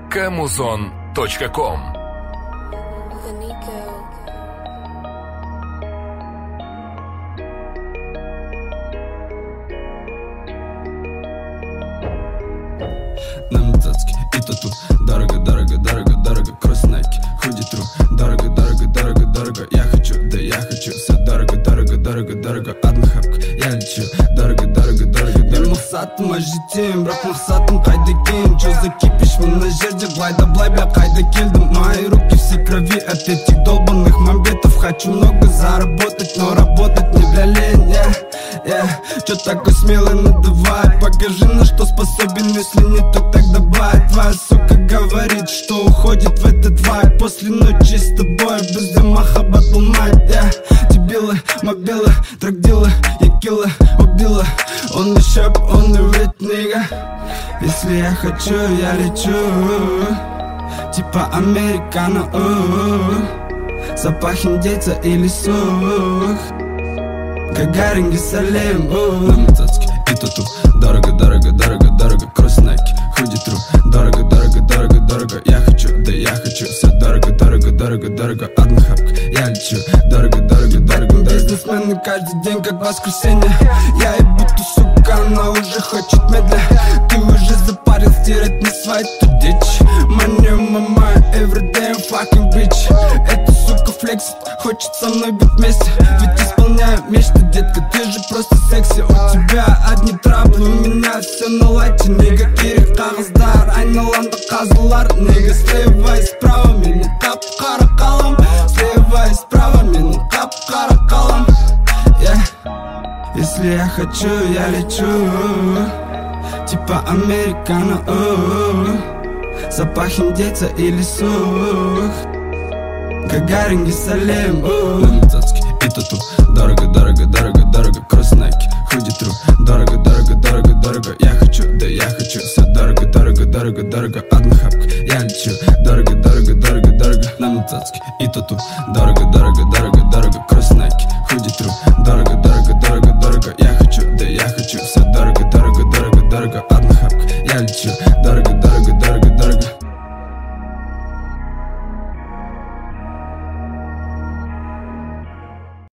kamuzon.com. Нам цацки и тату. Дорого, дорого, дорого, дорого. Кросс Найки, худи тру. Дорого, дорого, дорого, дорого. Я хочу, да я хочу. Все дорого, дорого, дорого, дорого. Одна хапка, я лечу. Дорого, дорого, дорого, дорого. Мақсатым ажитем, бірақ мақсатым қайда екен? Чё за кипиш мына жерде? Былай да былай, бля, қайда келдім? Мои руки все крови от этих долбанных мамбетов. Хочу много заработать, но работать не для лень. Чё такой смелый, ну давай, покажи, на что способен. Если не, то так добавь. Твоя сука говорит, что уходит в этот вайб. После ночи с тобой без замаха батл найт. Дебилы, мобилы, драгдилы, я килла, убила. Он не шоп, он не рит, нига. Если я хочу, я лечу. Типа американо, запах индейца или сух. Гагарин, Гесалем, нам цацки и тату. Дорого, дорого, дорого, дорого. Кросс Найки, худи тру. Дорого, дорого, дорого, дорого. Я хочу, да я хочу. Все дорого, дорого, дорого, дорого. Одна хапка, я лечу. Дорого, дорого, дорого, дорого. Бизнесмены каждый день как воскресенье. Я ебу ту сука, она уже хочет медля. Ты уже запарил стирать на свай ту дичь. Money on my mind, every day I'm fucking bitch. Эта сука флексит, хочет со мной быть вместе. Ведь исполняю мечты, детка, ты же просто секси. У тебя одни траблы, у меня все на лайте. Нега керек қағаздар, айналаңда қазылар. Нега слева и справа, менің қап-қара қалам. Слева и справа, менің қап-қара қалам. Если я хочу, я лечу. Типа американо, запах индейца или сух. Гагарин, Гесалем, нам цацки и тату. Дорого, дорого, дорого, дорого. Кросс Найки, худи тру. Дорого, дорого, дорого, дорого. Я хочу, да я хочу. Все дорого, дорого, дорого, дорого. Одна хапка, я лечу. Дорого, дорого, дорого, дорого. Нам цацки и тату. Дорого, дорого, дорого, дорого. Кросс Найки, худи тру. Дорого, дорого, дорого, дорого. Я хочу, да я хочу. Все дорого, дорого, дорого, дорого. Одна хапка, я лечу. Дорого, дорого, дорого, дорого.